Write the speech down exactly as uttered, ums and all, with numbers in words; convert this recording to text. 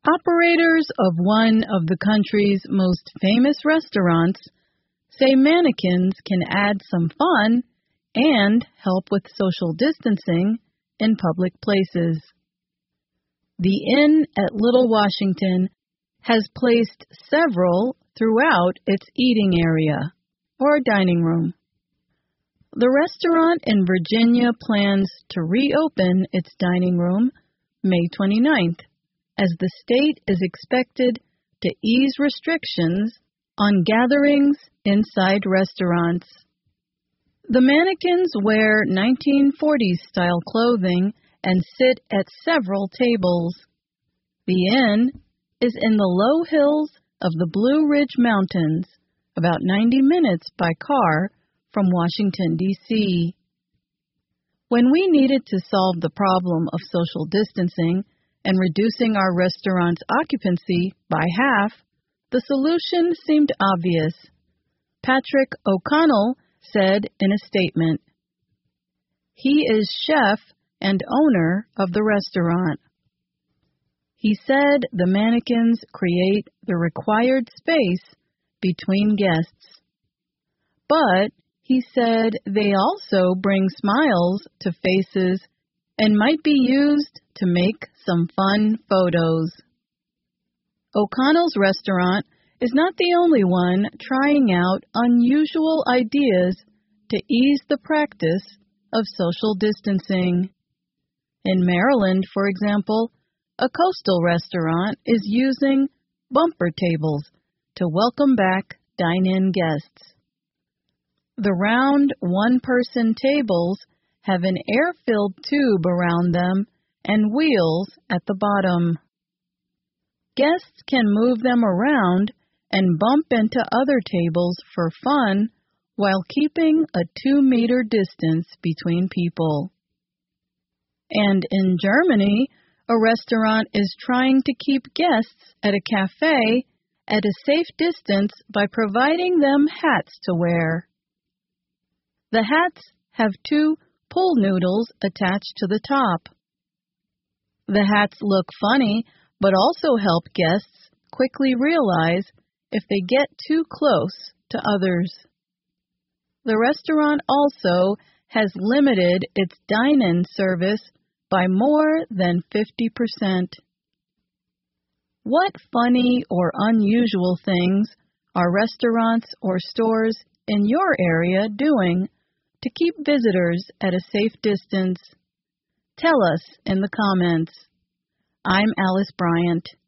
Operators of one of the country's most famous restaurants say mannequins can add some fun and help with social distancing in public places. The Inn at Little Washington has placed several throughout its eating area, or dining room. The restaurant in Virginia plans to reopen its dining room May twenty-ninth, as the state is expected to ease restrictions on gatherings inside restaurants. The mannequins wear nineteen forties style clothing and sit at several tables. The Inn is in the low hills of the Blue Ridge Mountains, about ninety minutes by car from Washington, D C When we needed to solve the problem of social distancing and reducing our restaurant's occupancy by half, the solution seemed obvious. Patrick O'Connell said in a statement. He is chef and owner of the restaurant. He said the mannequins create the required space between guests. But he said they also bring smiles to faces and might be used to make some fun photos. O'Connell's restaurant is not the only one trying out unusual ideas to ease the practice of social distancing. In Maryland, for example, a coastal restaurant is using bumper tables to welcome back dine-in guests. The round one-person tables have an air-filled tube around them and wheels at the bottom. Guests can move them around and bump into other tables for fun while keeping a two-meter distance between people. And in Germany, a restaurant is trying to keep guests at a cafe at a safe distance by providing them hats to wear. The hats have two pool noodles attached to the top. The hats look funny, but also help guests quickly realize if they get too close to others. The restaurant also has limited its dine-in service by more than fifty percent. What funny or unusual things are restaurants or stores in your area doing to keep visitors at a safe distance? Tell us in the comments. I'm Alice Bryant.